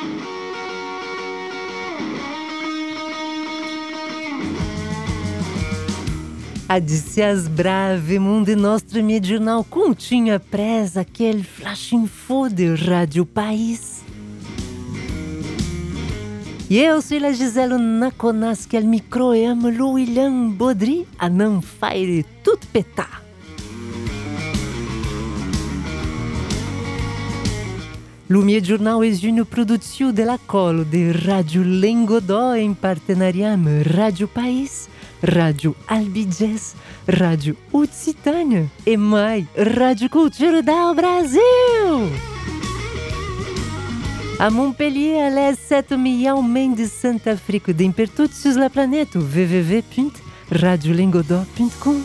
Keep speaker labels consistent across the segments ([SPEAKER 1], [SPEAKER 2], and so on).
[SPEAKER 1] Adicias brave, mundo nostro mediunal continha presa aquele flash info de Rádio País. E eu sou a Gisele Naconas, que é o micro e amo o William Baudry a não faire tout petar. O meu jornal é uma produção de la Colo de Rádio Lengodó em partenariat com Rádio País, Rádio Albigés, Rádio Occitânia e mais Rádio Cultura do Brasil. A Montpellier, les 7 millions de Centrafrique d'impertude sur la planète www.radiolengodó.com.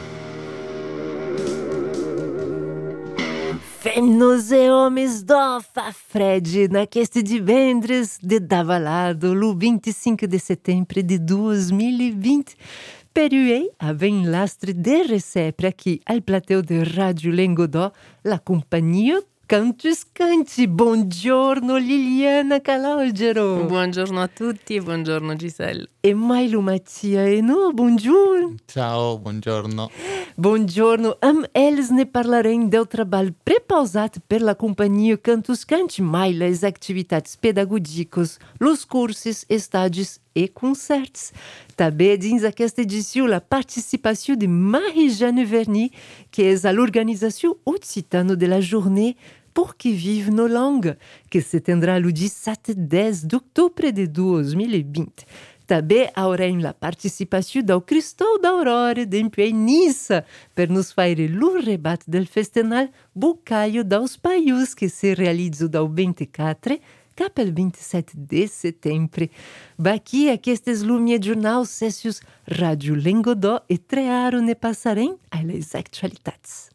[SPEAKER 1] Fêmeas e homens do Fafred, naqueste divendres de Davalado, o 25 de setembro de 2020. Peruei a ben lastre de recebre aqui al plateu de Rádio Lengodó, la companhia Cantus Canti. Buongiorno Liliana Calogero.
[SPEAKER 2] Buongiorno a tutti, buongiorno Giselle.
[SPEAKER 1] E Milo Mattia e no, buongiorno.
[SPEAKER 3] Ciao, buongiorno.
[SPEAKER 1] Buongiorno, eles ne parlarem del trabalho prepausat per la companhia Cantus Canti, mais les activitats pedagogicos, los cursos, estágios e concertos. Também dins aquesta edició la participació de Marie-Jeanne Verny, que és a l'organizació occitana de la journée Pour qui vive nos langues, que se tendrá le 17-10 d'octubre de 2020. Também haurem la participació del Cristou d'Aurora d'Empuei Niça, per nos faire lo rebat del festival Bocaio dels Paius, que se realitza del 24 cap al 27 de setembro. Baqui aquestes lumie jornal sessius Rádio Lengodó e trearo ne passarem a les actualitats.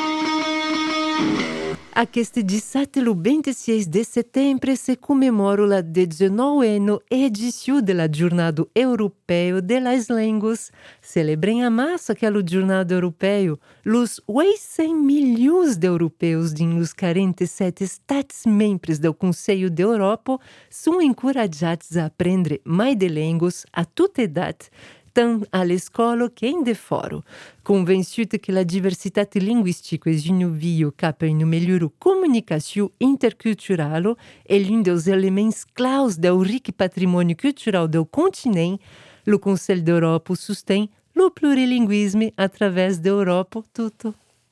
[SPEAKER 1] Aquest 17 e 26 de setembro se comemora la 19ª edição de la Jornada Europeu de las Línguas. Celebrem a massa aquela Jornada Europeu. Os 800 milhões de europeus dos 47 Estados-membros do Conselho da Europa são encorajados a aprender mais de línguas a toda idade, tant à l'escola que em de fora. Convencido que a diversidade linguística é um vio cap a uma melhor comunicação intercultural é um dos elementos claus do rico patrimônio cultural do continente, o Conselho da Europa sustém o plurilinguismo através da Europa tudo.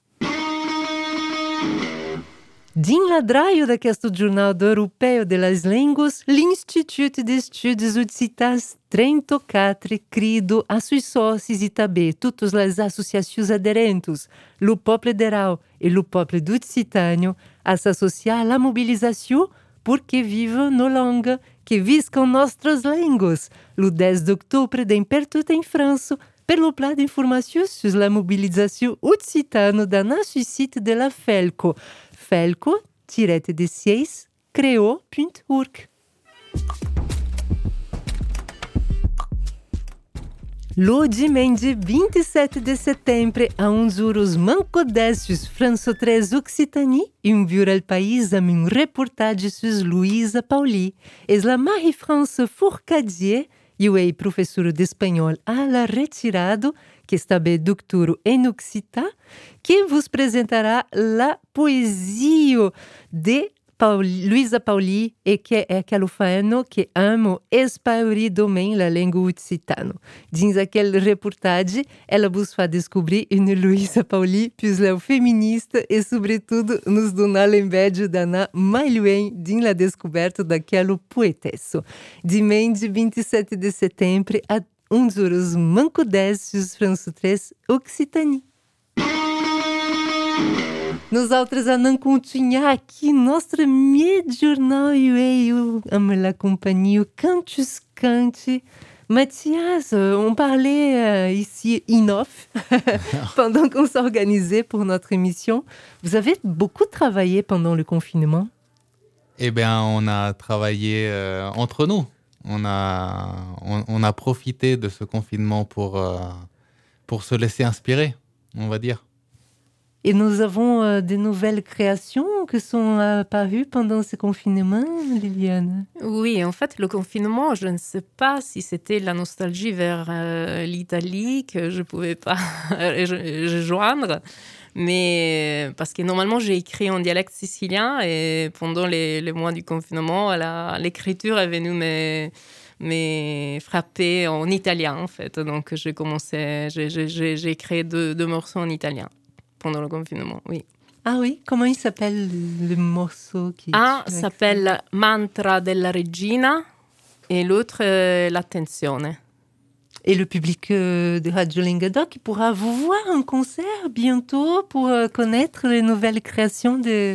[SPEAKER 1] Din ladraio d'aquest Jornal Europeu de las Línguas, l'Institut d'Estudos Occitans 34 crido a seus sócios e também todas as associações aderentes, o povo deral e o povo do Occitânio, a se associar à mobilização porque vive no langue, que viscam nossas línguas, o 10 de outubro de Impertuta em França, pelo plano de informações sobre a mobilização occitana da nosso site de la Felco, felco-de6creo.org. Lo dimanche 27 de setembro, a uns euros mancodestos França 3 Occitanie, enviou ao país a uma reportagem sobre Luisa Pauli. És la Marie-France Fourcadier, e o professor de espanhol à la retirado, que está bem doutor em Occità, que vos apresentará la poesia de Luisa Pauli e que é aquele faeno que ama espairidamente a língua occitana. Dins aquela reportagem, ela vos faz descobrir uma Luisa Pauli plus feminista e, sobretudo, nos dona l'embedjo d'anar mais loin dins la descoberta daquele poetesso. Dimanche 27 de setembro, a uns horas manco 10 França 3 Occitanie. Nós outras a não continuar aqui nosso jornal e eu amo a companhia Cantus Canti. Mathias, on parlait ici in off pendant qu'on s'organisait pour notre émission. Vous avez beaucoup travaillé pendant le confinement?
[SPEAKER 3] Eh bien, on a travaillé entre nous. On a profité de ce confinement pour se laisser inspirer, on va dire.
[SPEAKER 1] Et nous avons des nouvelles créations qui sont apparues pendant ce confinement, Liliane.
[SPEAKER 2] Oui, en fait, le confinement, je ne sais pas si c'était la nostalgie vers l'Italie que je ne pouvais pas rejoindre, mais parce que normalement, j'ai écrit en dialecte sicilien et pendant les mois du confinement, l'écriture est venue me frapper en italien, en fait. Donc, j'ai écrit deux morceaux en italien pendant le confinement, oui.
[SPEAKER 1] Ah oui, comment il s'appelle le morceau qui
[SPEAKER 2] Un s'appelle Mantra della Regina et l'autre L'Attenzione.
[SPEAKER 1] Et le public de Radio Lingadoc pourra vous voir en concert bientôt pour connaître les nouvelles créations de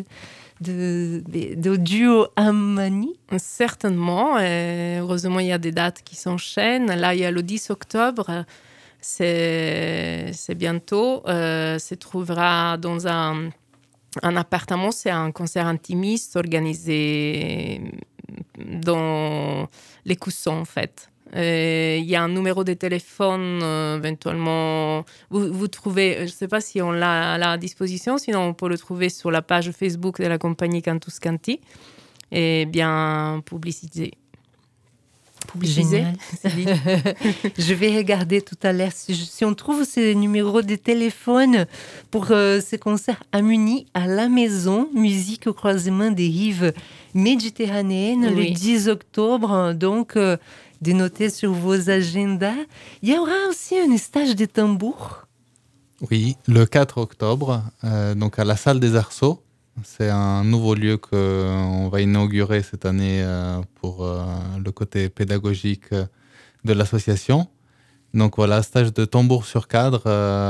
[SPEAKER 1] duo Amani.
[SPEAKER 2] Certainement. Heureusement, il y a des dates qui s'enchaînent. Là, il y a le 10 octobre. C'est bientôt. Se trouvera dans un appartement. C'est un concert intimiste organisé dans les Coussons, en fait. Il y a un numéro de téléphone, éventuellement. Vous trouvez, je ne sais pas si on l'a à la disposition, sinon on peut le trouver sur la page Facebook de la compagnie Cantus Canti et bien publiciser.
[SPEAKER 1] Génial. Je vais regarder tout à l'heure si on trouve ces numéros de téléphone pour ce concert à Muni, à la maison, musique au croisement des rives méditerranéennes, le 10 octobre. Donc, dénotez sur vos agendas. Il y aura aussi un stage de tambour.
[SPEAKER 3] Oui, le 4 octobre, donc à la salle des Arceaux. C'est un nouveau lieu qu'on va inaugurer cette année pour le côté pédagogique de l'association. Donc voilà, stage de tambour sur cadre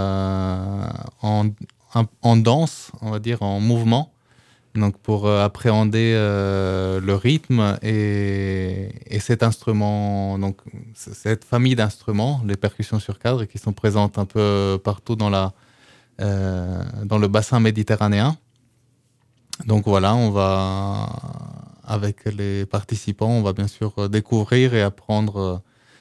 [SPEAKER 3] en danse, on va dire, en mouvement. Donc pour appréhender le rythme et cet instrument, donc cette famille d'instruments, les percussions sur cadre, qui sont présentes un peu partout dans le bassin méditerranéen. Donc voilà, on va, avec les participants, on va bien sûr découvrir et apprendre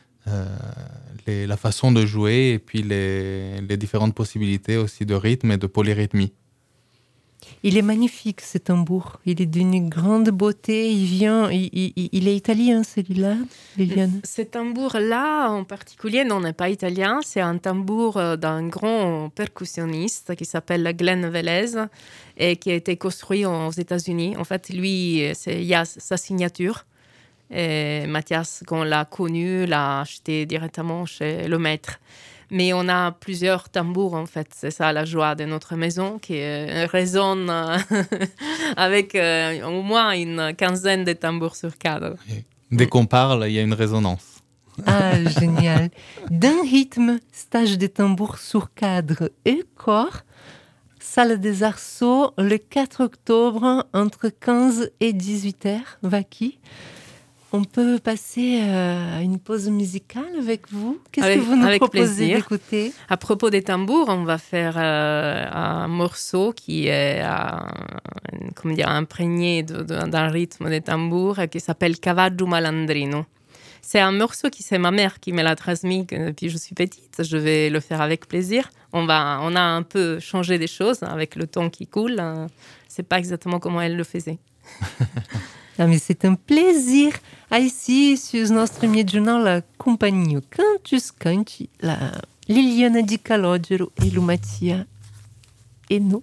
[SPEAKER 3] la façon de jouer et puis les différentes possibilités aussi de rythme et de polyrythmie.
[SPEAKER 1] Il est magnifique, ce tambour. Il est d'une grande beauté. Il est italien, celui-là, Liliane.
[SPEAKER 2] Ce tambour-là, en particulier, n'est pas italien. C'est un tambour d'un grand percussionniste qui s'appelle Glenn Velez et qui a été construit aux États-Unis. En fait, lui, il y a sa signature. Et Mathias, quand on l'a connu, l'a acheté directement chez le maître. Mais on a plusieurs tambours, en fait. C'est ça la joie de notre maison, qui résonne avec au moins une quinzaine de tambours sur cadre.
[SPEAKER 3] Dès qu'on parle, il y a une résonance.
[SPEAKER 1] Ah, génial. D'un rythme, stage de tambour sur cadre et corps, salle des Arceaux, le 4 octobre, entre 15 et 18 heures, Vaki. On peut passer à une pause musicale avec vous. Qu'est-ce que vous nous proposez d'écouter ?
[SPEAKER 2] À propos des tambours, on va faire un morceau qui est imprégné d'un rythme des tambours qui s'appelle Cavallo Malandrino. C'est un morceau c'est ma mère qui me l'a transmis depuis que je suis petite. Je vais le faire avec plaisir. On a un peu changé des choses avec le temps qui coule. C'est pas exactement comment elle le faisait.
[SPEAKER 1] Ah, mais c'est un plaisir. Ici, sur nostro giornale compagnie Cantus Canti, la Liliana Di Calogero et Lumatia et nous.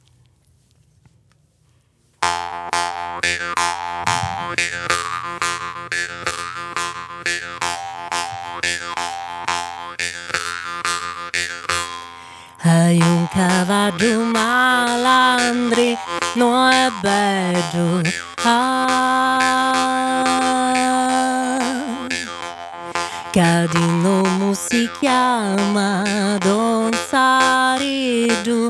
[SPEAKER 4] Hai un cavallo malandri, non è bello. Cadino si chiama Don Saridu.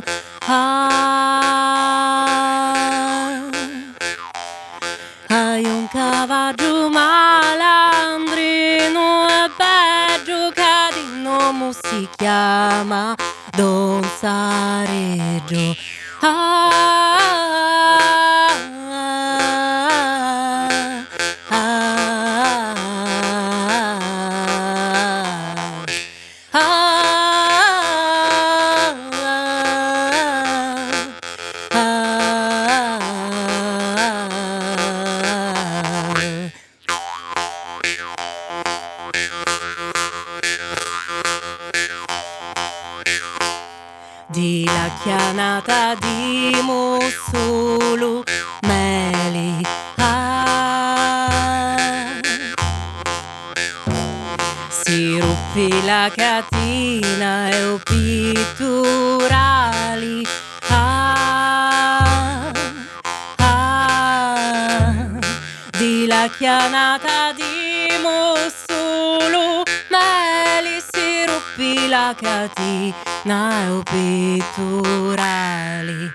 [SPEAKER 4] Hai un cavallo malandrino e bello, Cadino si chiama Don Saridu. chianata di Musulu Meli si ruppe la catena e o pitturali di la chianata di Musulu Meli si ruppe la catena e o pitturali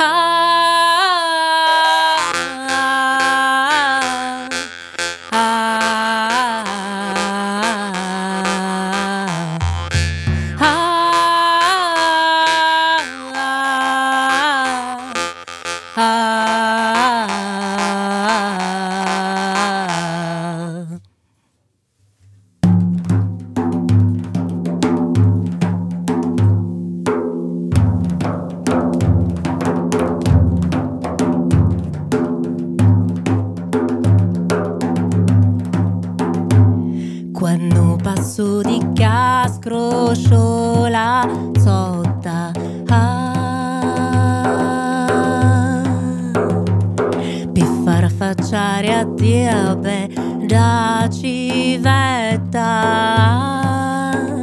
[SPEAKER 4] Quando passo di cascro sciola zotta per far affacciare a Dio da civetta.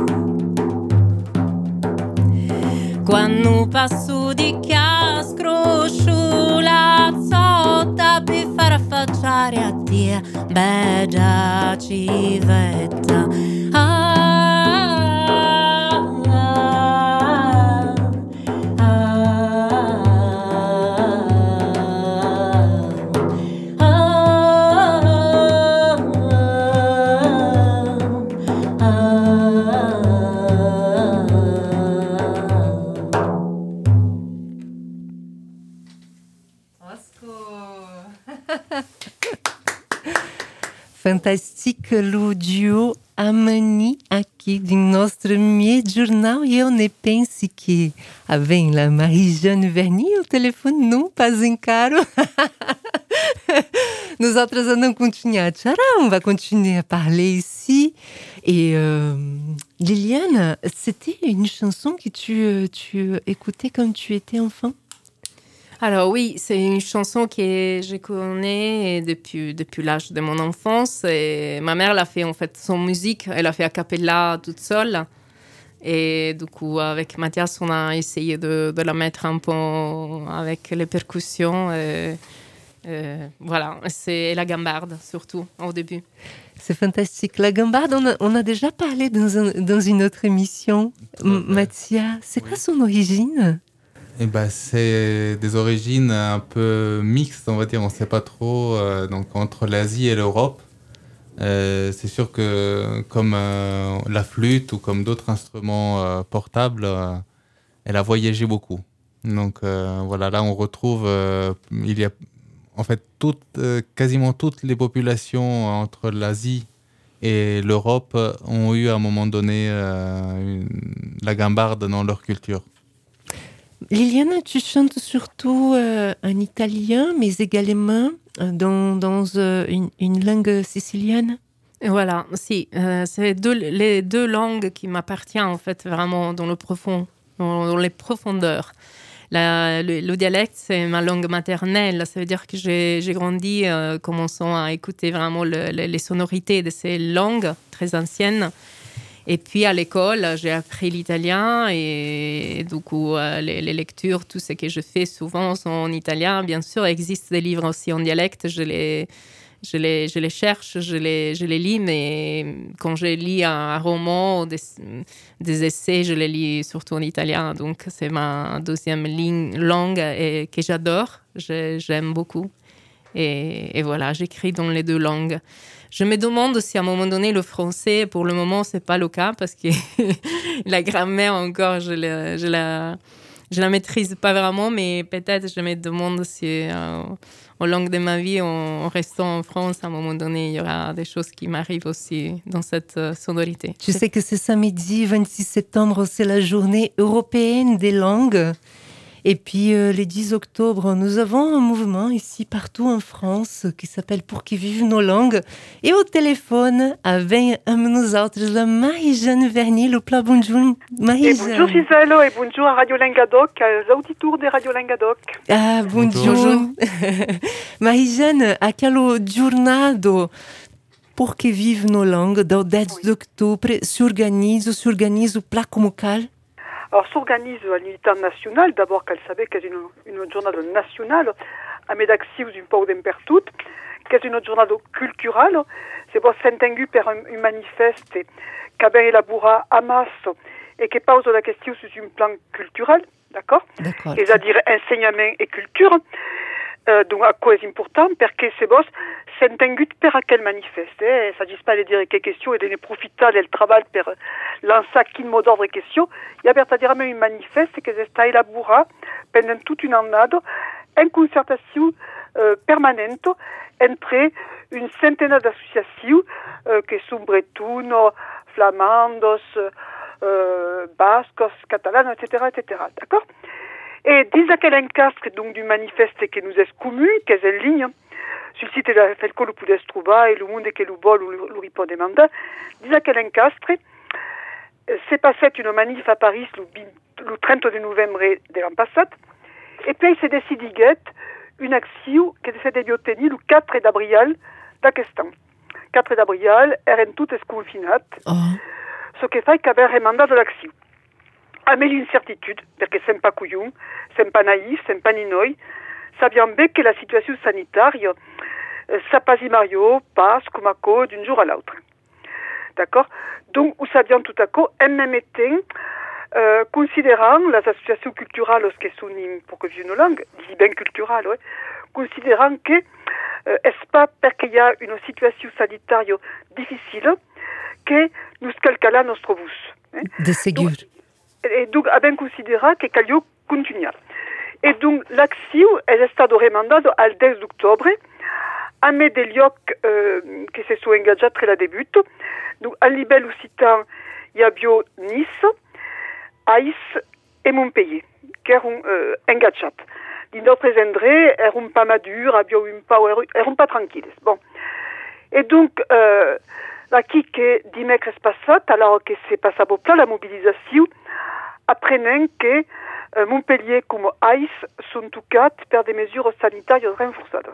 [SPEAKER 4] Quando passo di cascro sciola zotta per far affacciare a Dio da civetta.
[SPEAKER 1] Fantastique o duo Amani aqui de nosso meio-jornal e eu nem pense que vem lá Marie-Jeanne Vernier, o telefone não passa em caro. Nous autres allons continuer. On va continuer à parler ici. Et Liliane, c'était une chanson que tu écoutais quand tu étais enfant?
[SPEAKER 2] Alors oui, c'est une chanson que je connais depuis l'âge de mon enfance. Et ma mère l'a fait en fait son musique, elle a fait a cappella toute seule. Et du coup, avec Mathias, on a essayé de la mettre un peu avec les percussions. Voilà, c'est la gambarde surtout au début.
[SPEAKER 1] C'est fantastique. La gambarde, on a déjà parlé dans une autre émission. Mathias, c'est quoi son origine?
[SPEAKER 3] Eh ben, c'est des origines un peu mixtes, on va dire. On ne sait pas trop, donc entre l'Asie et l'Europe. C'est sûr que comme la flûte ou comme d'autres instruments portables, elle a voyagé beaucoup. Donc voilà, là on retrouve, il y a en fait quasiment toutes les populations entre l'Asie et l'Europe ont eu à un moment donné la gambarde dans leur culture.
[SPEAKER 1] Liliana, tu chantes surtout en italien, mais également dans une langue sicilienne?
[SPEAKER 2] Voilà, si. C'est les deux langues qui m'appartiennent en fait vraiment dans les profondeurs. Le dialecte, c'est ma langue maternelle. Ça veut dire que j'ai grandi commençant à écouter vraiment les sonorités de ces langues très anciennes. Et puis à l'école, j'ai appris l'italien et du coup, les lectures, tout ce que je fais souvent sont en italien. Bien sûr, il existe des livres aussi en dialecte. Je les cherche, je les lis, mais quand je lis un roman ou des essais, je les lis surtout en italien. Donc, c'est ma deuxième langue et que j'adore, j'aime beaucoup. Et voilà, j'écris dans les deux langues. Je me demande si à un moment donné, le français, pour le moment, c'est pas le cas parce que la grammaire encore, je la maîtrise pas vraiment, mais peut-être je me demande si en langue de ma vie, en restant en France, à un moment donné, il y aura des choses qui m'arrivent aussi dans cette sonorité.
[SPEAKER 1] Tu sais que ce samedi 26 septembre, c'est la journée européenne des langues. Et puis, le 10 octobre, nous avons un mouvement ici, partout en France, qui s'appelle Pour que vivent nos langues. Et au téléphone, avec nous autres, la Marie-Jeanne Vernier, le plat bonjour, Marie-Jeanne.
[SPEAKER 5] Et bonjour Gisèle, et bonjour à Radio Languedoc, aux auditeurs de Radio Languedoc.
[SPEAKER 1] Ah, bonjour. Marie-Jeanne, a quelle journée Pour que vivent nos langues, le 10 d'octobre, s'organise au plat comucal?
[SPEAKER 5] Alors, s'organise à l'unité nationale, d'abord qu'elle savait qu'elle est une journée nationale, à Medaxius, un peu d'impertut, qu'elle est une journée culturelle, c'est pour s'intengu par un manifeste qu'a bien élaboré à masse et qui pose la question sur un plan culturel, d'accord? C'est-à-dire enseignement et culture. Donc, à quoi est important? Parce que c'est bon, s'intengu per quel manifeste. Il ne s'agit pas de dire quelle question et de ne profiter du travail pour lancer quel mot d'ordre question. Il y a verdaderament un manifeste qui est élaboré pendant toute une année en concertation permanente entre une centaine d'associations qui sont bretonnes, flamandes, basques, catalanes, etc., etc. D'accord? Et dis à quel encastre donc du manifeste que nous est commun, qu'est en ligne, sur le site de la Felco le pouvez trouver, et le monde que le vol ou le répond demande, dis à quel encastre, c'est passé une manif à Paris le 30 de novembre de l'an passé, et puis il s'est décidé une action qui s'est débiotenie le 4 d'avril d'aquest an. 4 d'avril, eren toutes confinat, ce qui fait qu'il y avait un mandat de l'action. Mais l'incertitude, parce que c'est pas couillon, c'est pas naïf, c'est pas ninoy, ça vient bien que la situation sanitaire, ça passe Mario, passe comme à cause d'un jour à l'autre. D'accord? Donc, où ça vient tout à coup, en même temps, considérant les associations culturelles qui sont pour que vivent nos langues, dis bien culturelles, ouais, considérant que est-ce pas parce qu'il y a une situation sanitaire difficile que nous calcala notre bus. Hein?
[SPEAKER 1] De ségur.
[SPEAKER 5] Et donc, a bien considéré que Calio continue. Et donc, l'action est stata remandata al 10 d'octobre, a me des lieux qui se sont engagés très la début. Donc, à livello occitan, il y a bio Nice, Ais et Montpellier, qui sont engagés. Dans d'autres endroits, elles sont pas madures, elles sont pas tranquilles. Bon. Et donc, là, qui est dimanche passé, alors que c'est passé à peu la mobilisation, apprenant que Montpellier comme Ais sont tout quatre par des mesures sanitaires renforcées.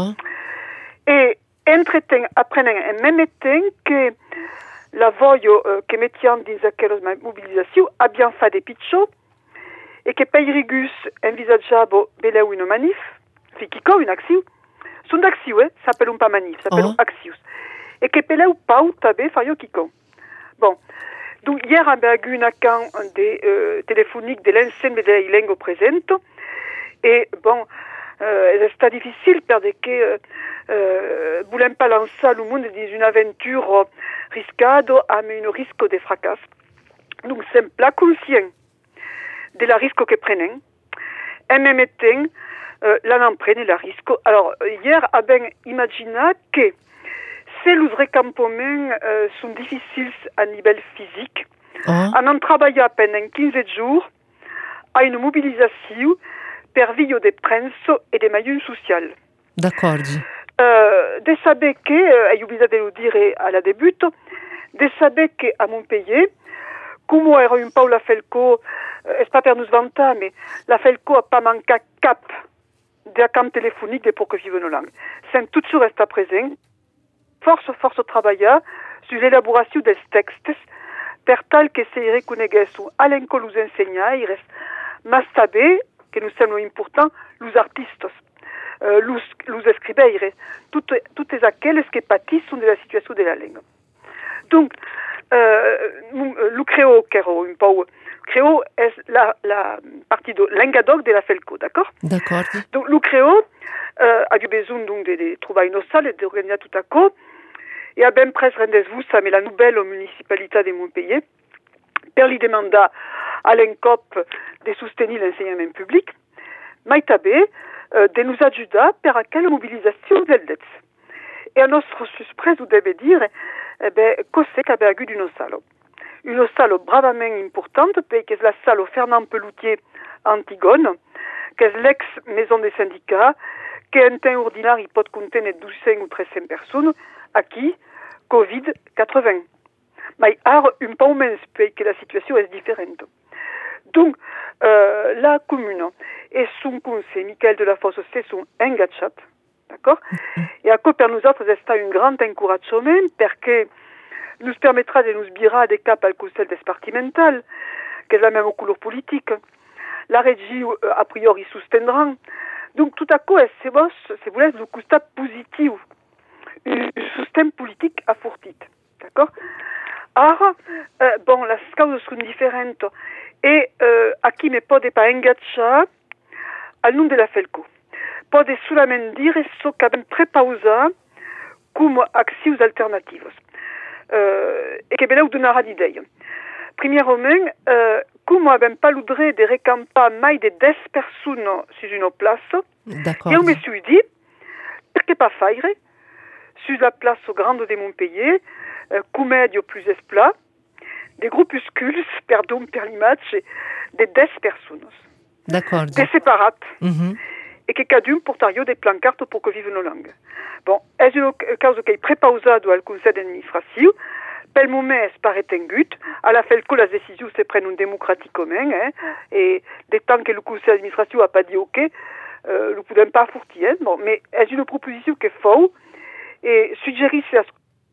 [SPEAKER 5] Et entre-temps, apprenant en même temps que la voie que mettions dans cette mobilisation a bien fait des pitchos et que Payrigus envisageable belle une manif, fikico une action, sont d'action, ça s'appelle pas manif, ça s'appelle action. Et que Pelé ou pas ou tabé fario kiko. Bon. Donc, hier, on a eu un account téléphonique de l'ensemble des langues présentes. Et bon, c'est difficile parce que ne voulons pas lancer le monde dans une aventure risquée avec un risque de fracas. Donc, c'est un plat conscient de la risque que prennent. En même temps, là, on prenne le risque. Alors, hier, on a imaginé que ces recampements sont difficiles à niveau physique. On a travaillé pendant 15 jours à une mobilisation per via des princes et des maillons sociaux.
[SPEAKER 1] D'accord.
[SPEAKER 5] De savoir que, j'ai oublié de le dire à la début, de savoir qu'à Montpellier, comme era un peu la Felco, c'est pas pour nous vanter, mais la Felco n'a pas manqué cap de camp téléphonique pour que vivent nos langues. C'est toujours resté présent. Force travailler sur l'élaboration des textes, per tal que se reconnaissent à l'école les enseignants, mais saber que nous sommes importants, les artistes, les écrivains, toutes aquelles qui pâtissent de la situation de la langue. Donc, le créole, qui est un peu créole, est la partie de Languedoc de la Felco, d'accord?
[SPEAKER 1] D'accord.
[SPEAKER 5] Donc, le créole a eu besoin donc, de trouver une salle et d'organiser tout à coup. Et à ben presse rendez-vous, ça met la nouvelle municipalité de Montpellier, per lui demander à l'ENCOP de soutenir l'enseignement public, mais tabé de nous aider per quelle mobilisation del dets. Et à notre surprise, vous devez dire, que c'est qu'il y a eu une salle bravament importante, parce que c'est la salle Fernand Peloutier à Antigone, qu'est l'ex-maison des syndicats, qu'un temps ordinaire, il peut contenir 1200 ou 1300 personnes, à qui Covid-80. Mais un peu moins, que la situation est différente. Donc, la commune et son conseil, Michael Delafosse, se sont engagés, d'accord? Et à quoi pour nous autres, c'est un grand encouragement, parce que nous permettra de nous birer des caps au conseil départemental, qui est la même couleur politique. La régie, a priori, soutiendra. Donc, tout à coup, c'est vous laisse le constat positif, un soutien politique à fortit, d'accord? Alors, bon, les causes sont différentes. Et a qui ne peut pas engager al nom de la Felco. Peut solamente dire ce qu'abbiamo prepausa come accions alternatives. Et que beleu donarà d'idei. Premièrement, comme abbiamo pas l'udre de recampar mai de 10 personnes sur une place,
[SPEAKER 1] D'accord.
[SPEAKER 5] je me suis dit, perché pas faire sur la place grande de Montpellier, comédio plus esplat, des groupuscules, pardon per l'image, de 10 personnes.
[SPEAKER 1] D'accord.
[SPEAKER 5] Des séparats.
[SPEAKER 1] Mhm.
[SPEAKER 5] Et que cadun portario des plancartes pour que vivent nos langues. Bon, est une cause qui est prépausado al conseil d'administration. Pel moment, es paraît engut. À la fin, que les décisions se prennent démocratiquement, et des temps que le conseil d'administration n'a pas dit OK, nous ne pouvons pas furtir, hein. Bon, mais est une proposition qui est fausse, et suggérer à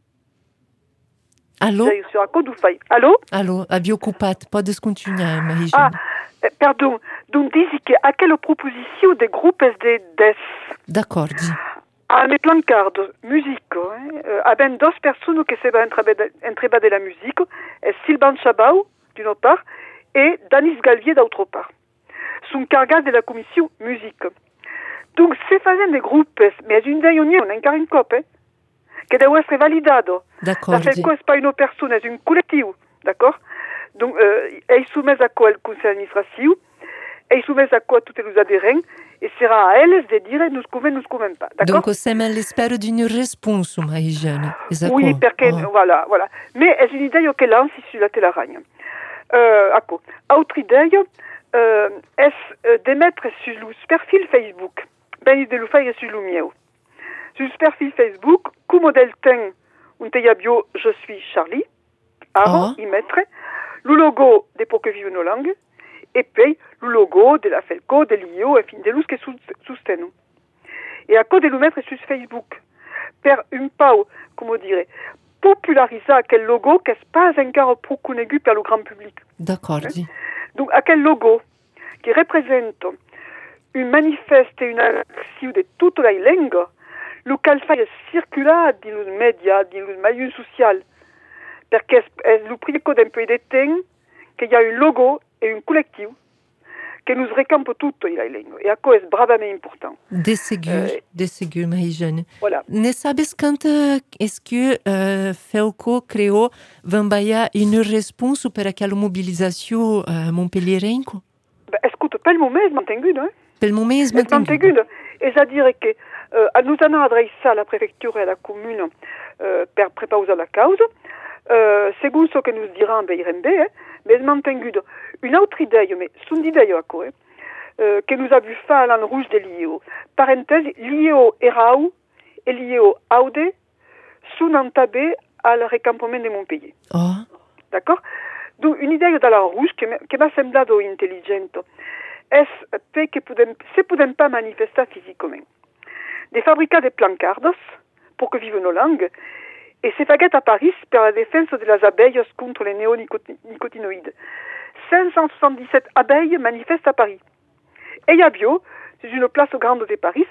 [SPEAKER 1] Allô?
[SPEAKER 5] sur un code ou faille. Allô?
[SPEAKER 1] Allô, abbiamo occupato, podes continuare, Marie-Jeanne.
[SPEAKER 5] Pardon, donc disent qu'à quelle proposition des groupes SD10
[SPEAKER 1] D'accord, dis.
[SPEAKER 5] a mes plancards musicaux, abbiamo 2 personnes qui se va entrebare de la musique, Sylvain Chabau, d'une part, et Danis Galvier, d'autre part. Sont cargas de la commission musique. Donc, se faisant des groupes, mais une réunion, on a encore une cop, qui doit être validado.
[SPEAKER 1] D'accord,
[SPEAKER 5] La
[SPEAKER 1] dis.
[SPEAKER 5] FELCO n'est pas une personne, c'est une collective, d'accord? Donc, elle est soumise à quoi le conseil d'administration, elle est soumise à quoi tous les adhérents, et sera à elles de dire nous convient pas, d'accord?
[SPEAKER 1] Donc, siamo all'espera di una risposta, Marie-Jeanne. Esatto.
[SPEAKER 5] Oui, perché,
[SPEAKER 1] Oh.
[SPEAKER 5] voilà. Mais è un'idea che lanci sulla telaragne. Ecco, altra idea è di mettere sul perfil Facebook, ben di lo fare sul mio. Sul perfil Facebook, come del ten un teabio je suis Charlie,
[SPEAKER 1] Oh.
[SPEAKER 5] y mettere le logo de Pour que vive nos langues, e poi le logo della Felco, dell'IO, e fin dello che sostengono. E a cosa di lo mettere su Facebook, per un po', come dire, popularizzare quel logo che n'est pas encore trop connu par le grand public.
[SPEAKER 1] D'accord, dis.
[SPEAKER 5] Donc, à quel logo qui représente une manifeste et une action de toute la langue, le fait circuler dans les médias, dans les milieux sociaux, parce que c'est le prix d'un peu de temps qu'il y a un logo et un collectif qui nous récampe toute la langue. Et à quoi c'est bravement important.
[SPEAKER 1] De ségur, Marie-Jeanne.
[SPEAKER 5] Voilà.
[SPEAKER 1] Ne sabes quand est-ce que Felco creò Vambaia une réponse per aquela mobilização montpellierenco?
[SPEAKER 5] Écoute, pas le moment, c'est mantengu, hein?
[SPEAKER 1] Pel moment es
[SPEAKER 5] mantengu. Et c'est-à-dire que nous avons adressé à la préfecture et à la commune per préparer la cause. Selon ce que nous dirons, ben, mais c'est mantengu. Une autre idée, mais c'est une idée à quoi, que nous avons fait à l'an rouge de l'IEO. Parenthèse, l'IEO Erau et l'IEO Aude sont entabés à le recampement de Montpellier.
[SPEAKER 1] Oh.
[SPEAKER 5] D'accord? Donc, une idée de l'an rouge qui m'a semblé intelligente est que se pouvons pas manifester physiquement. De fabriquer des plancards pour que vivent nos langues, et c'est fait à Paris pour la défense de les abeilles contre les néonicotinoïdes. 577 abeilles manifestent à Paris. Et il y a bio, c'est une place grande de Paris,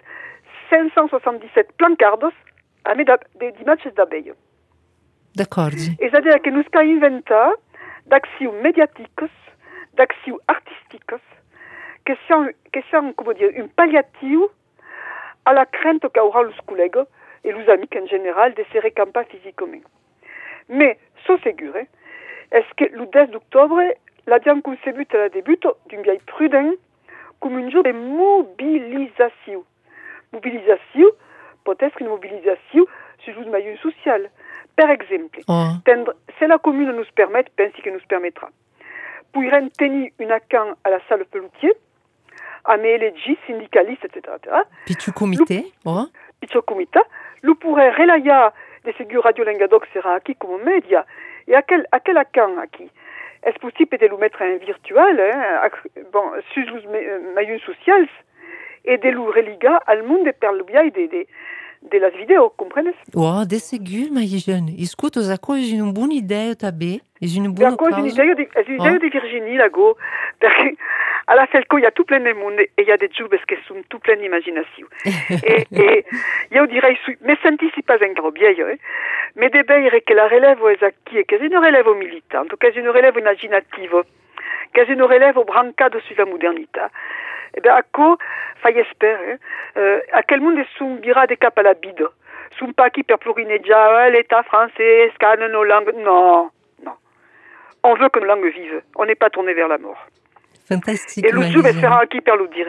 [SPEAKER 5] 577 plancards d'images d'abeilles.
[SPEAKER 1] D'accord.
[SPEAKER 5] Et c'est-à-dire que nous avons inventé d'actions médiatiques, d'actions artistiques, qui sont comment dire, une palliative à la crainte qu'aura les collègues et les amis en général de se recamper physiquement. Mais, c'est sûr, est-ce que le 10 octobre, la bien conçue à la début d'une vieille prudent comme un jour de mobilisation. Mobilisation, peut-être une mobilisation sur le milieu social. Par exemple, si la commune nous permet, pense que nous permettra, pourrait tenir une accueil à la salle Peloutier, me leggi, sindicaliste, etc.
[SPEAKER 1] Pichu comité,
[SPEAKER 5] Pichu comité, lu pourrait relayer de ségur Radio Languedoc sera acquis comme média, et à quel account acquis? Est-ce possible de le mettre en virtuel, sur les moyens sociaux, et de le relier al monde per le biais de las vidéos, comprenez?
[SPEAKER 1] De ségur, Marie-Jeanne. Écoute, j'ai une bonne idée, tabé. J'ai une bonne
[SPEAKER 5] cause. J'ai une idée de Virginie, là-go, parce que à la Felco, il y a tout plein de monde, et il y a des jobs qui sont tout plein d'imagination. et je dirais, mais senti pas encore bien, mais de dire que la relève est acquis, que c'est une relève militante, que c'est une relève imaginative, que c'est une relève brancade sur la modernité. Eh bien, à quoi, fai espérer, à quel monde subira des caps à la bide? Sont pas qui per plurineggia, l'État français, scanne nos langues. Non. On veut que nos langues vivent. On n'est pas tourné vers la mort.
[SPEAKER 1] Fantastique.
[SPEAKER 5] Et l'outil sera acquis per le dire.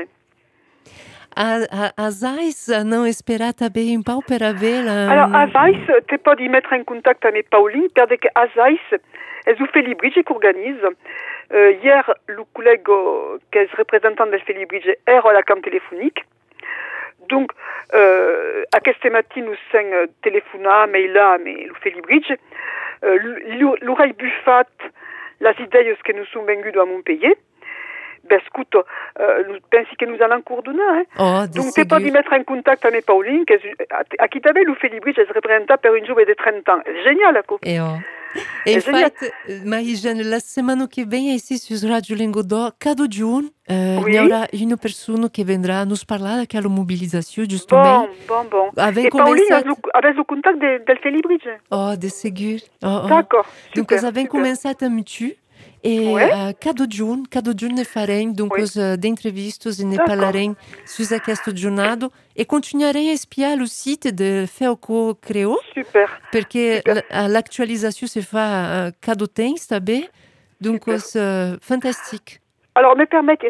[SPEAKER 1] A Zais non espera também un po' per avere...
[SPEAKER 5] Alors, a Zais, tu peux y mettre en contact avec Pauline, parce que a Zais, elles ont fait Felibridge qui organise. Hier, le collègue qui est représentant de Felibridge est à la cam téléphonique. Donc, à cette matin, nous sommes téléphonés, mais le Felibridge. L'oreille buffat, les idées que nous sommes venus à Montpellier. Ben, écoute, nous pensons que nous allons coordonner. Donc, tu peux y mettre en contact avec Pauline, à qui t'avais le Felibridge, elle se représente per une journée de 30 ans. C'est génial, quoi.
[SPEAKER 1] E infatti, Marie-Jeanne, la settimana che viene ici su Radio Languedoc, cada giorno,
[SPEAKER 5] oui.
[SPEAKER 1] Ci avrà una persona che vendrà a nos parlare della mobilizzazione, giustamente.
[SPEAKER 5] Bon.
[SPEAKER 1] E
[SPEAKER 5] Pauline, aveva il contatto del Felibridge?
[SPEAKER 1] De sicuro.
[SPEAKER 5] D'accord,
[SPEAKER 1] donc, abbiamo cominciato a mutu. E cada giorno ne faremo d'interviste e ne parleremo su questo giornado e continueremo a spiare le site de Felco Creo.
[SPEAKER 5] Super.
[SPEAKER 1] Perché l'actualisation se fa cada temps, també. Donc, c'est fantastique.
[SPEAKER 5] Alors, me permette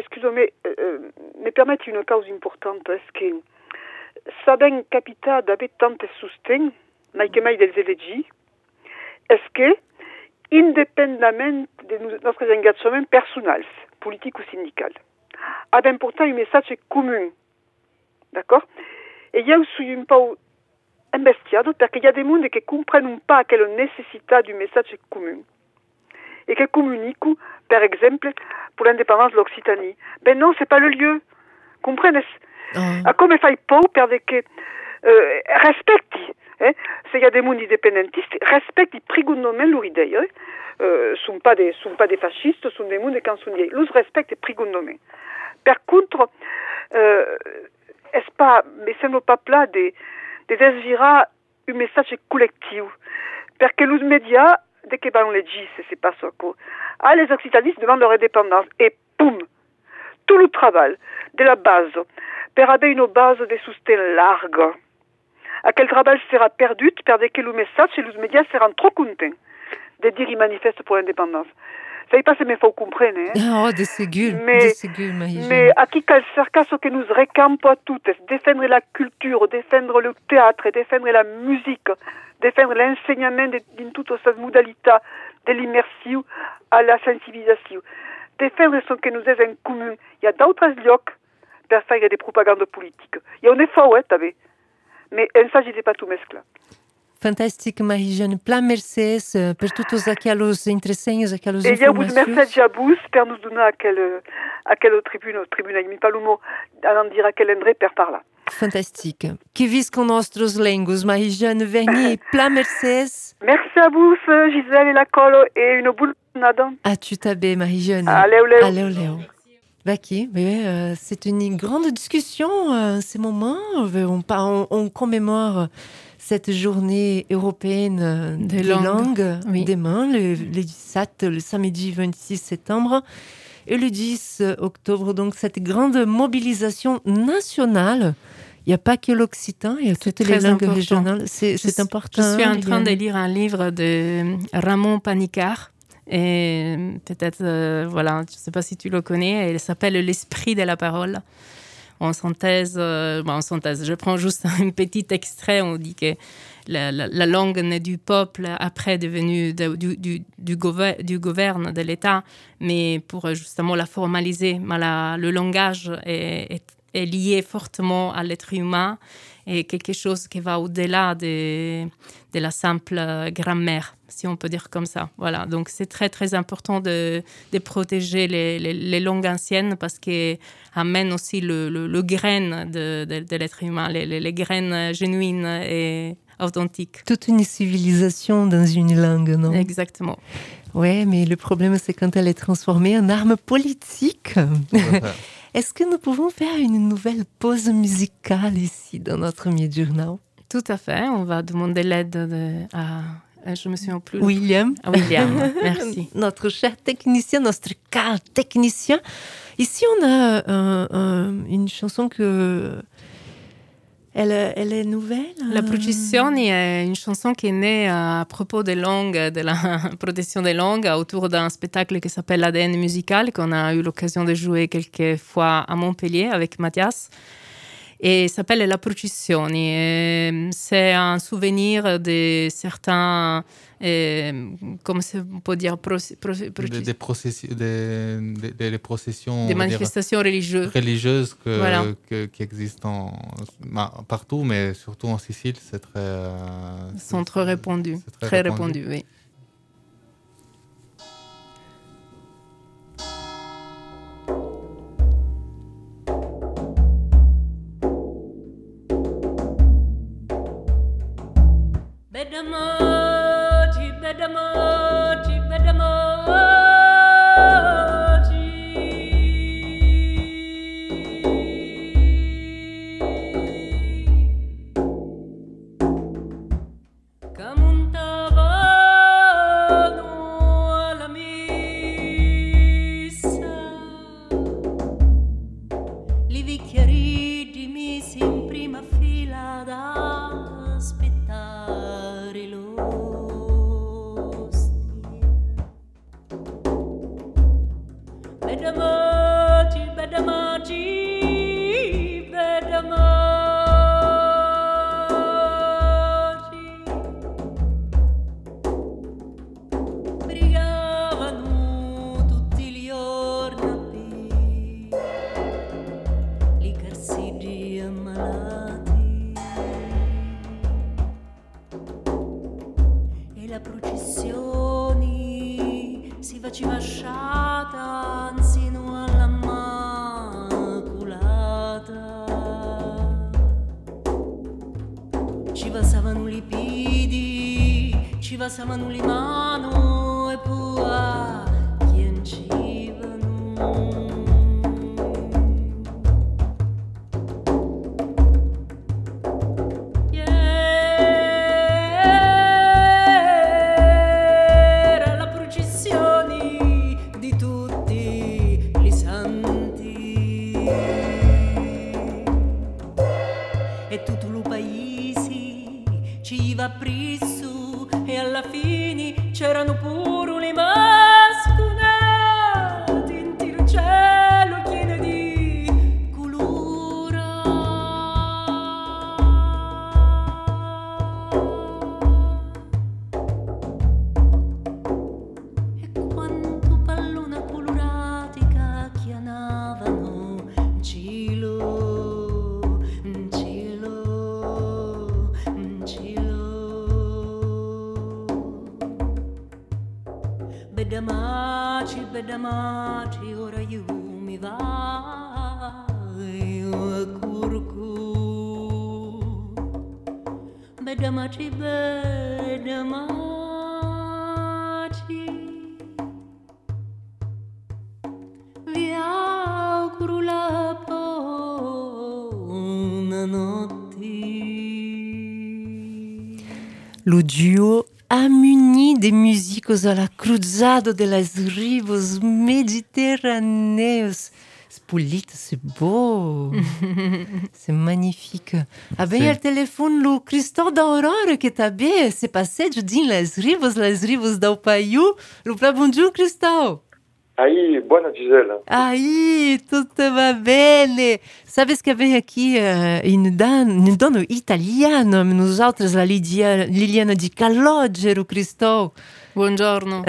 [SPEAKER 5] une cause importante. Est-ce que ça ben capita d'avere tanto sostegno, mai che mai dels LG? Est-ce que indépendamment de nostres engagements personnels, politiques ou syndicaux, a d'important un message commun. D'accord? Et io sono un po' imbestiato perché il y a des monde che comprendono pas quelle necessità du message commun et che comuniquent, par exemple, pour l'indépendance de l'Occitanie. Ben non, c'est pas le lieu. Comprenez? Come fai po' perché rispetti. Se il y a des monde indépendantistes, respectent prigonomen loro idee. Sont pas des fascistes, sont des monde qui sont liés. Los respectent prigonomen. Per contre, est-ce pas, mais sembra pas plat de desiderar un message collectif. Perché los médias, dès que on les dit, c'est pas ça quoi. Les occitanistes demandent leur indépendance et poum, tout le travail de la base, per avere une base de soutien large. À quel travail sera perdu, parce que le message et les médias seront trop contents de dire qu'ils manifestent pour l'indépendance. Ça ne pas si me faut comprendre.
[SPEAKER 1] De ségur,
[SPEAKER 5] mais à qui quel cerca ce que nous récampe à toutes, défendre la culture, défendre le théâtre, défendre la musique, défendre l'enseignement dans toutes ces modalités, de l'immersion à la sensibilisation, défendre ce que nous avons en commun. Il y a d'autres lieux pour faire des propagandes politiques. Il y a un effort, mais il ne s'agit pas tout mescler.
[SPEAKER 1] Fantastique, Marie-Jeanne. Plein merci pour tous aqueles entresenhos, aquelas
[SPEAKER 5] informações.
[SPEAKER 1] Et
[SPEAKER 5] je vous remercie à vous pour nous donner à quelle tribune, il pas le mot, à dire à quel endroit per parler.
[SPEAKER 1] Fantastique. Que viscam nostros lengos, Marie-Jeanne Vernier. Plein merci.
[SPEAKER 5] Merci à vous, Gisèle et la Colo, et une bonne journée.
[SPEAKER 1] À tout à l'heure, Marie-Jeanne.
[SPEAKER 5] Allez, Léo.
[SPEAKER 1] C'est une grande discussion en ce moment. On commémore cette journée européenne des langues demain, le samedi 26 septembre, et le 10 octobre. Donc, cette grande mobilisation nationale. Il n'y a pas que l'occitan, il y a toutes les langues régionales. C'est important.
[SPEAKER 2] Je suis en train de lire un livre de Ramon Panicard. Et peut-être, je ne sais pas si tu le connais, elle s'appelle « L'esprit de la parole ». En synthèse, je prends juste un petit extrait. On dit que la langue née du peuple, après devenue du gouverne de l'État, mais pour justement la formaliser. Mais le langage est lié fortement à l'être humain et quelque chose qui va au-delà de la simple grammaire, si on peut dire comme ça. Voilà. Donc, c'est très, très important de protéger les langues anciennes parce qu'elles amènent aussi le grain de l'être humain, les graines genuines et authentiques.
[SPEAKER 1] Toute une civilisation dans une langue, non?
[SPEAKER 2] Exactement.
[SPEAKER 1] Oui, mais le problème, c'est quand elle est transformée en arme politique. Est-ce que nous pouvons faire une nouvelle pause musicale ici dans notre Mid-Journal?
[SPEAKER 2] Tout à fait. On va demander l'aide à... Je me souviens plus.
[SPEAKER 1] William.
[SPEAKER 2] William, merci.
[SPEAKER 1] Notre cher technicien, notre car technicien. Ici, on a une chanson que... Elle est nouvelle.
[SPEAKER 2] La Processioni est une chanson qui est née à propos des langues, de la protection des langues, autour d'un spectacle qui s'appelle l'ADN musical, qu'on a eu l'occasion de jouer quelques fois à Montpellier avec Mathias. Et s'appelle La Processioni. Et c'est un souvenir de certains, comment on peut dire,
[SPEAKER 3] des processions,
[SPEAKER 2] des manifestations
[SPEAKER 3] religieuses qui existent partout, mais surtout en Sicile, c'est très...
[SPEAKER 2] sont très répandus, très répandus, oui.
[SPEAKER 4] Passavano le mano e poi piangevano. Era la processione di tutti i santi e tutto il paese ci va preso. E alla fine c'erano pure le masconati in il cielo pieno di colore. E quanto pallone colorati cacchianavano in cielo, in cielo, in cielo. Bedamaci, ora io mi vai a curcu. Bedamaci, vi auguro la buona notte.
[SPEAKER 1] Le duo amuni de músicos à la cruzada de las rivos méditerranéos. Spolita, c'est beau. C'est magnifique. Ah ben, il y a le téléphone, le Christophe d'Aurore qui est bien. C'est passé, je dis, las rivos do Paiú. Le plat bonjour, Christophe.
[SPEAKER 6] Buona Gisela.
[SPEAKER 1] Tutto va bene. Sabes que vem aqui uma dona italiana, nosaltres la Liliana di Calogero, Cristo.
[SPEAKER 2] Buongiorno.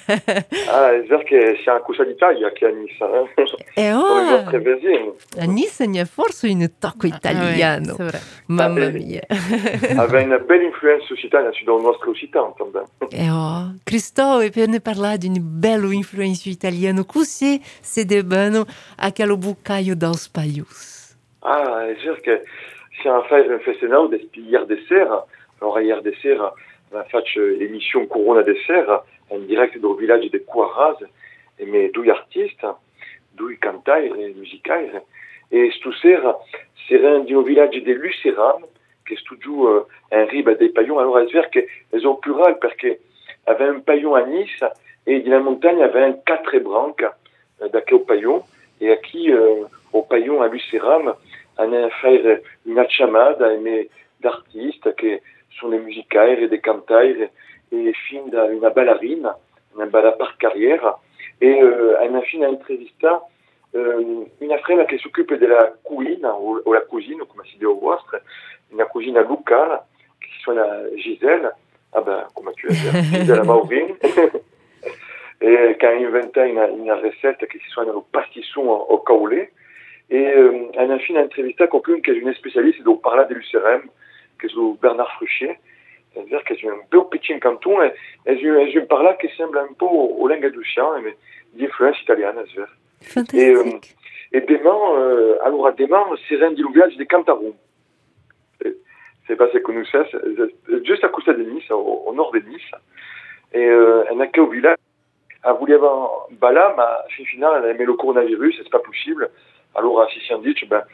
[SPEAKER 6] È vero che siamo a Cusa d'Italia qui a Nice. Sono i nostri vicini.
[SPEAKER 1] A Nice c'è forse un tocco italiano.
[SPEAKER 2] Oui, c'est vrai.
[SPEAKER 1] Mamma mia.
[SPEAKER 6] Aveva una bella influenza occitana sul nostro occitano també.
[SPEAKER 1] Cristo, e per ne parlare di una bella influenza italiana, così si debbano a quello bucaio dels paius.
[SPEAKER 6] È vero che siamo a fare un festival depuis hier sera. Alors hier sera, on a fait l'émission Corona Dessert en direct du village de Couaraz et mes deux artistes, deux cantaires et musicaires. Et stasera sera du village de Lucéram, qui est toujours un riba des paillons. Alors c'est vrai qu'elles ont plural parce qu'il y avait un paillon à Nice et dans la montagne il y avait un 4 branques d'accueil au paillon. Et aquí au paillon à Lucéram, on a fait une chamada d'artistes qui sont des musicaires et des cantaires et fin una ballerina, una bella par carrière. Et on a fait une entrevista une frère qui s'occupe de la cuisine, ou la cuisine, comme si dit au vostre, une cuisine locale, qui sont la Gisèle, comment tu as dit, Gisèle Maurin, et qui a inventé une recette qui sont le pastisson au caoulé. Et on a fait une entrevista avec quelqu'un qui est une spécialiste de parler de l'UCRM, qui est Bernard Fruchier. C'est-à-dire que c'est un beau petit canton, et je parle qui semble un peu au langue du chien, mais d'influence italienne, c'est vrai.
[SPEAKER 1] Fantastique.
[SPEAKER 6] Et demain, c'est un village de Cantarum. C'est pas ce que nous savons, juste à côté de Nice, au nord de Nice. Et on a qu'au village, elle voulait avoir Bala, mais finalement, elle a aimé le coronavirus, c'est pas possible. Alors, si on dit,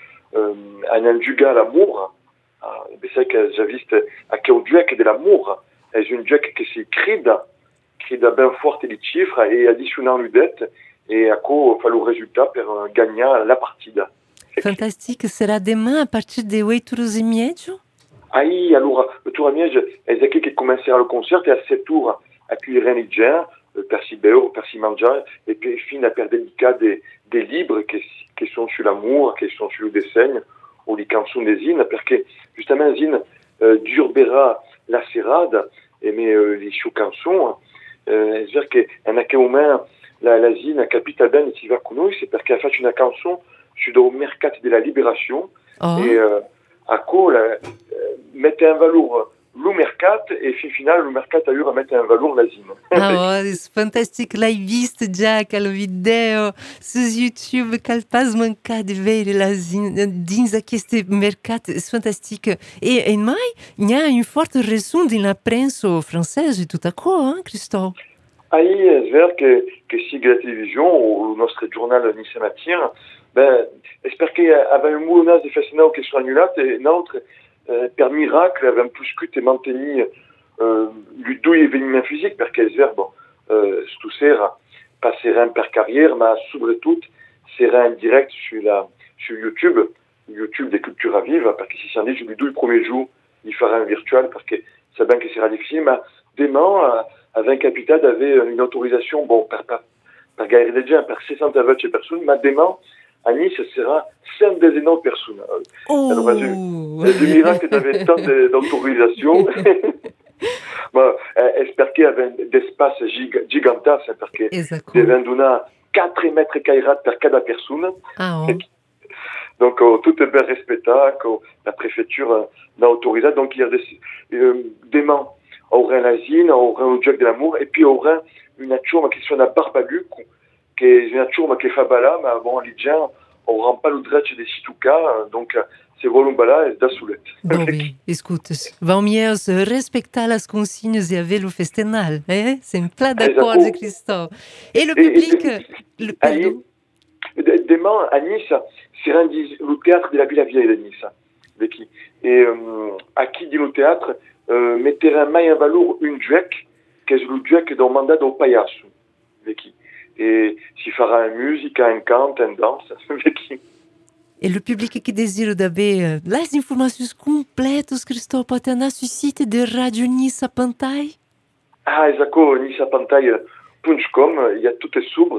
[SPEAKER 6] on a un duga à l'amour. C'est que j'ai vu à quel duec de l'amour. C'est une duec qui s'écrida bien forte les chiffres et additionnant l'udette. Et à quoi il faut le résultat pour gagner la partie.
[SPEAKER 1] Fantastique. Sera demain à partir de 8h30?
[SPEAKER 6] Alors, le tour à Miège, c'est qui commencera le concert et à 7h, accueillir un lidien, Percy Beurre, Percy Manja, et puis fin à faire délicat des livres qui sont sur l'amour, qui sont sur le dessin, ou les chansons des zines, parce que justement, zine, Durbera, la serrade, et mais les chansons, c'est-à-dire qu'un accueillement, la zine, capitale ben, et Siva Kounoui, c'est parce qu'elle a fait une chanson sur le mercat de la libération, et à quoi mettre un valeur le mercat, et final, le mercat a eu à mettre un valeur la zine.
[SPEAKER 1] C'est fantastique, l'hai visto già aquela video su YouTube, quel pas manca de ver la zine dins aquest mercat, c'est fantastique. Et mai, il y a une forte raison dans la presse française, tout à coup, hein, Christophe?
[SPEAKER 6] C'est vrai que si la télévision, ou notre journal Nice Matin, j'espère qu'il y avait un moulonnage de festinaux qui sont annulés, et notre, per miracle, avait un plus que maintenu le deux événements physiques, parce que c'est vrai, tout sera pas serein per carrière, mais surtout, serein en direct sur YouTube des Cultures à Vivre, parce que si c'est dit, je lui dis le premier jour, il fera un virtuel, parce que c'est bien que c'est difficile, mais demain, avec un capital, avait une autorisation, par gagner des gens, par 620 personnes, mais demain, à Nice, ce sera 100 énormes personnes. Alors, c'est un miracle d'avoir tant d'autorisation. J'espère qu'il y avait des espaces gigantesques, parce que devait donner 4 mètres carrés per cada personne. Donc, tout est bien respecté, la préfecture l'a autorisé. Donc, il y a demain, il y aura un asile, il y aura un joc de l'amour, et puis il y aura une tourme qui sont à Barbaluc, qui est une tourme qui est fabala, mais bon, les gens n'auront pas le droit de situca, donc c'est volumbala et d'assoulette.
[SPEAKER 1] Bon, écoute, vamos mieux respecter les consignes et avec le festival, hein? C'est un plat d'accord, Christophe. Et le public, pardon?
[SPEAKER 6] Demain, à Nice, c'est le théâtre de la Villa Vieille de Nice. Et à qui dit le théâtre, mettez un maille en valeur une duec, qui est le duec d'un mandat au payasso. Et s'il fera une musique, un cant, un danse.
[SPEAKER 1] Et le public qui désire d'avoir les informations complètes, Christophe, peut aller sur le site de Radio Nice à Pantaille?
[SPEAKER 6] Exactement, niceapantaille.com, il y a tout est sobre.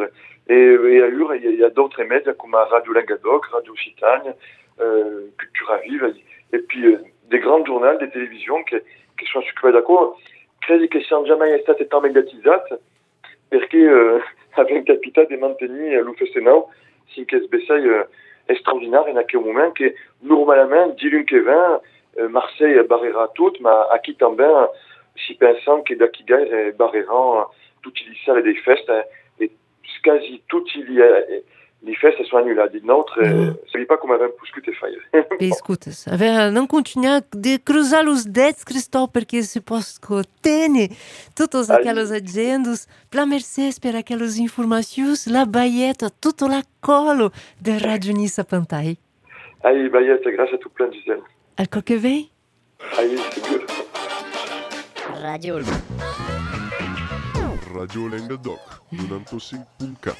[SPEAKER 6] Et à Ur, il y a d'autres médias comme Radio Languedoc, Radio Occitanie, Cultura Vive, et puis des grands journaux, des télévisions che sono occupati da questo. Credo che siano jamais state tan mediatizzate perché avevano capitato di mantenere lo festival finché sbessai extraordinaire in quel momento che normalmente di l'un che vient Marseille barrera tout, ma a qui tambien si pensant che da chi gaire barreran tutti i sale dei feste e quasi tutti les feste sono annulati. Notre, sabe pas come avevamo puscute fare.
[SPEAKER 1] Escutas, não continuar de cruzar os dedos, Cristóvão, porque se posso ter todas aquelas agendas, para mercês, para aquelas informações, la baguette, tudo lá colo de Rádio Nissa Pantai.
[SPEAKER 6] Aí, baguette, graças a tu plein, Gisèle.
[SPEAKER 1] À quoi que vem?
[SPEAKER 6] Aí, seguro.
[SPEAKER 7] Radio
[SPEAKER 8] Languedoc, 95.4.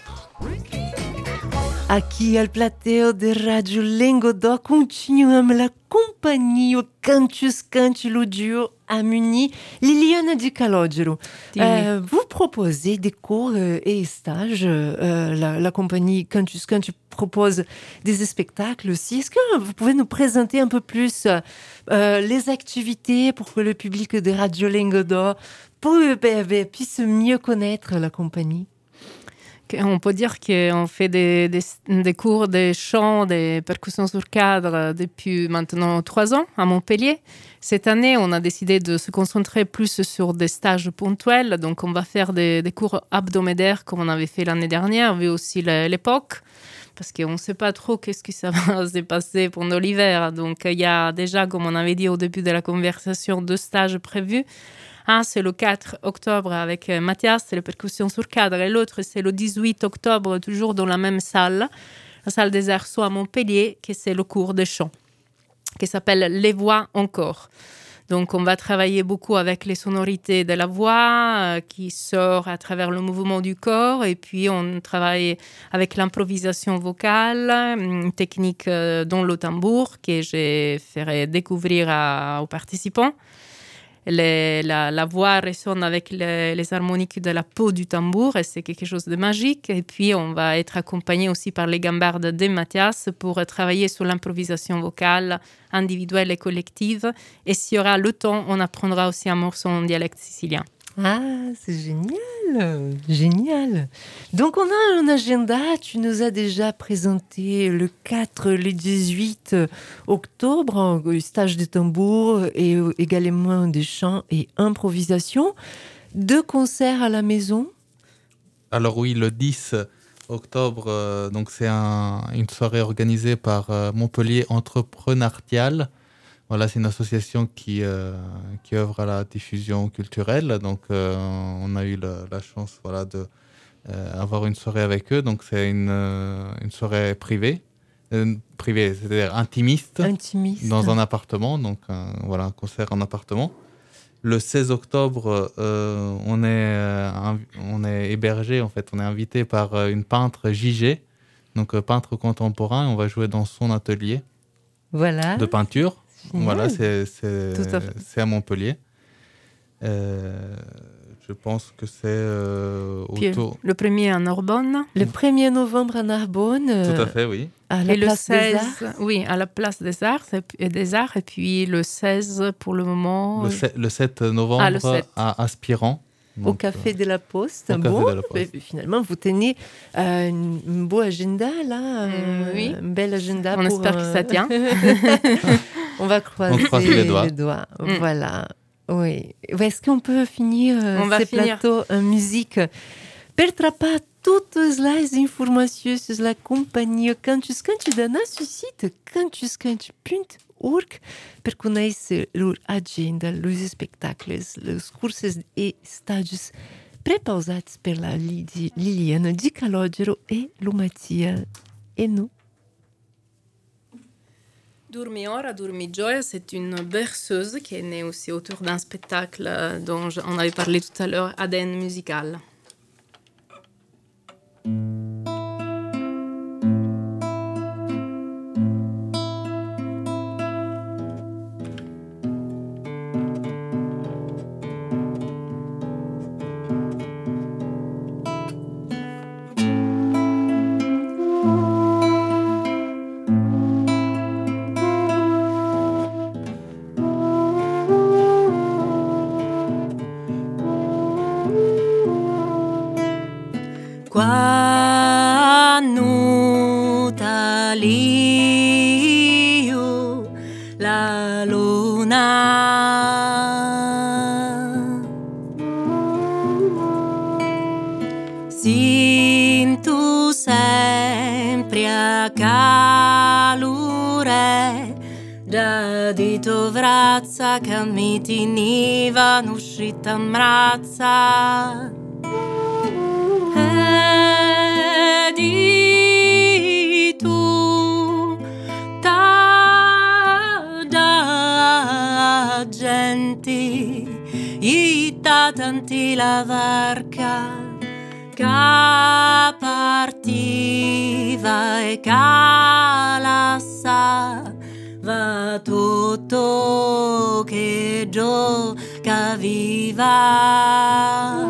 [SPEAKER 1] Aqui al plateo de Radio Languedoc continuamos la companhia Cantus le duo à Muni, Liliane Di Calogero. Vous proposez des cours et stages. La compagnie Cantus propose des spectacles aussi. Est-ce que vous pouvez nous présenter un peu plus les activités pour que le public de Radio Languedoc puisse mieux connaître la compagnie?
[SPEAKER 2] On peut dire qu'on fait des cours de chant, des percussions sur cadre depuis maintenant 3 ans à Montpellier. Cette année, on a décidé de se concentrer plus sur des stages ponctuels. Donc, on va faire des cours hebdomadaires comme on avait fait l'année dernière, vu aussi l'époque. Parce qu'on ne sait pas trop qu'est-ce que ça va se passer pendant l'hiver. Donc, il y a déjà, comme on avait dit au début de la conversation, 2 stages prévus. Un, c'est le 4 octobre avec Mathias, c'est la percussion sur cadre. Et l'autre, c'est le 18 octobre, toujours dans la même salle, la salle des Arts à Montpellier, qui c'est le cours de chant, qui s'appelle Les Voix encore. Donc, on va travailler beaucoup avec les sonorités de la voix qui sort à travers le mouvement du corps. Et puis, on travaille avec l'improvisation vocale, une technique dans le tambour que je ferai découvrir aux participants. La voix résonne avec les harmoniques de la peau du tambour et c'est quelque chose de magique. Et puis, on va être accompagné aussi par les gambardes de Mathias pour travailler sur l'improvisation vocale individuelle et collective. Et s'il y aura le temps, on apprendra aussi un morceau en dialecte sicilien.
[SPEAKER 1] Ah, c'est génial, génial. Donc, on a un agenda. Tu nous as déjà présenté le 4, le 18 octobre, stage de tambour et également des chants et improvisation. 2 concerts à la maison.
[SPEAKER 3] Alors oui, le 10 octobre, donc c'est une soirée organisée par Montpellier Entrepreneurial. Voilà, c'est une association qui œuvre à la diffusion culturelle. Donc, on a eu la chance d'avoir une soirée avec eux. Donc, c'est une soirée privée, c'est-à-dire intimiste, dans un appartement. Donc, un concert en appartement. Le 16 octobre, on est hébergé, en fait, on est invité par une peintre JG, donc peintre contemporain. On va jouer dans son atelier de peinture. Voilà, c'est à Montpellier. Je pense que c'est autour...
[SPEAKER 2] Le 1er à Narbonne.
[SPEAKER 1] Le 1er novembre à Narbonne.
[SPEAKER 3] Tout à fait, oui.
[SPEAKER 1] À la place des Arts.
[SPEAKER 2] Oui, à la place des Arts. Et puis le 16 pour le moment.
[SPEAKER 3] Le 7 novembre à Aspirant.
[SPEAKER 1] Donc, au Café de la Poste. Finalement, vous tenez un beau agenda, là.
[SPEAKER 2] Oui.
[SPEAKER 1] Un bel agenda.
[SPEAKER 2] On espère que ça tient.
[SPEAKER 1] On va croiser les doigts. Voilà. Oui. Est-ce qu'on peut finir plateau en musique? Per trapar toutes les informations sur la compagnie Cantus da nosso site cantuscante.org per conhecer a agenda, os espetáculos, os cursos e estágios prepausados pela Liliane Di Calogero e Lumatia et nous.
[SPEAKER 2] Dormi ora, dormi gioia, c'est une berceuse qui est née aussi autour d'un spectacle dont on avait parlé tout à l'heure, ADN musical.
[SPEAKER 4] Quando talio la luna sento sempre a calore da dito vrazza che mi teniva uscita in brazza e di tu da gente e da tanti la varca che partiva e che lasciava tutto che giocaviva.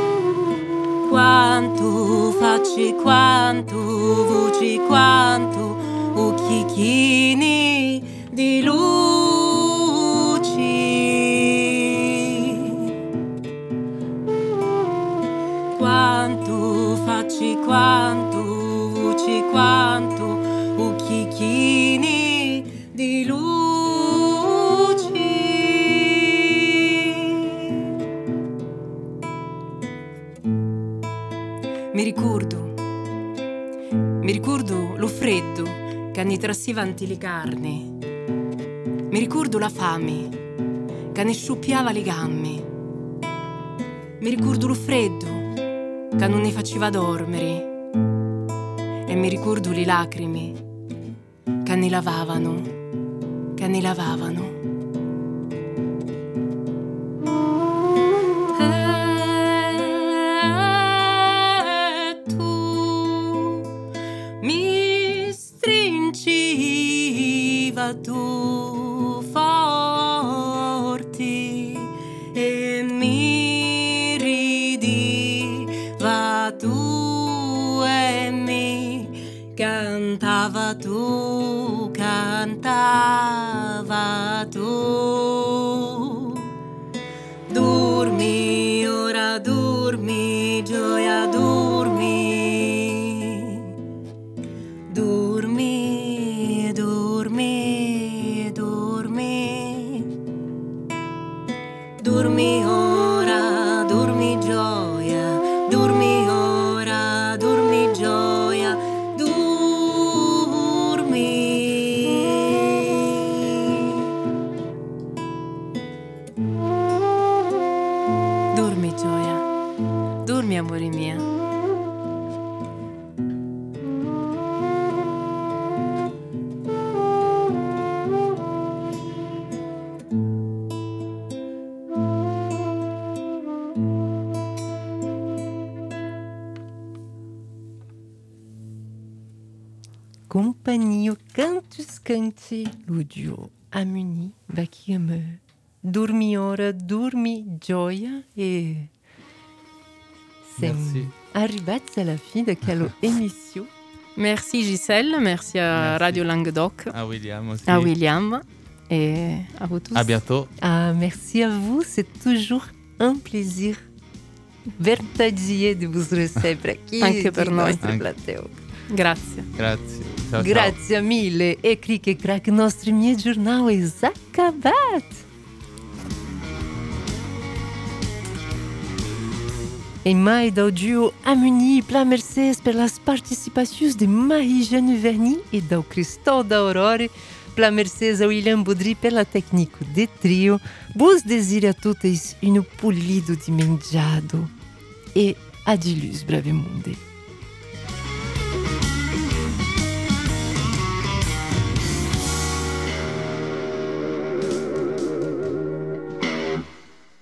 [SPEAKER 4] Quanto facci, quanto voci, quanto occhichini di luci. Quanto facci, quanto voci, quanto occhichini di luci. Mi ricordo lo freddo che ne trassiva anti le carni. Mi ricordo la fame che ne sciuppiava le gambe. Mi ricordo lo freddo che non ne faceva dormire. E mi ricordo le lacrime che ne lavavano, che ne lavavano. Tu forti e mi ridiva tu e mi cantava tu, cantava tu. Dormi ora, dormi gioia, dormi. Dormi, dormi, dormi. Dormi ora, dormi gioia, dormi ora, dormi gioia, dormi. Dormi gioia, dormi amore mia.
[SPEAKER 1] Compagnie Cantus Canti, l'audio Amuni, Bakiame, Dormi ora, dormi gioia e
[SPEAKER 3] Merci.
[SPEAKER 1] Arrivati alla fine de quelle émission.
[SPEAKER 2] Merci Gisèle, merci à
[SPEAKER 3] Merci.
[SPEAKER 2] Radio Languedoc,
[SPEAKER 3] À William aussi.
[SPEAKER 2] à William et à vous tous.
[SPEAKER 3] À bientôt.
[SPEAKER 1] Ah, merci à vous, c'est toujours un plaisir vertigier de vous recevoir aqui
[SPEAKER 2] Anche per
[SPEAKER 1] di
[SPEAKER 2] noi.
[SPEAKER 1] nostro
[SPEAKER 3] Anche.
[SPEAKER 1] plateau.
[SPEAKER 2] Grazie.
[SPEAKER 3] Grazie. Ciao, ciao.
[SPEAKER 1] Grazie mille e cric e crac, nostro mie jornal é acabat. E mai do duo Amuni, pla mercês per las participações de Marie-Jeanne Verny e do Cristão da Aurore, pla mercês a William Baudry per la tecnico de trio. Vos desire a totes un polido di mangiado e adilus bravemunde.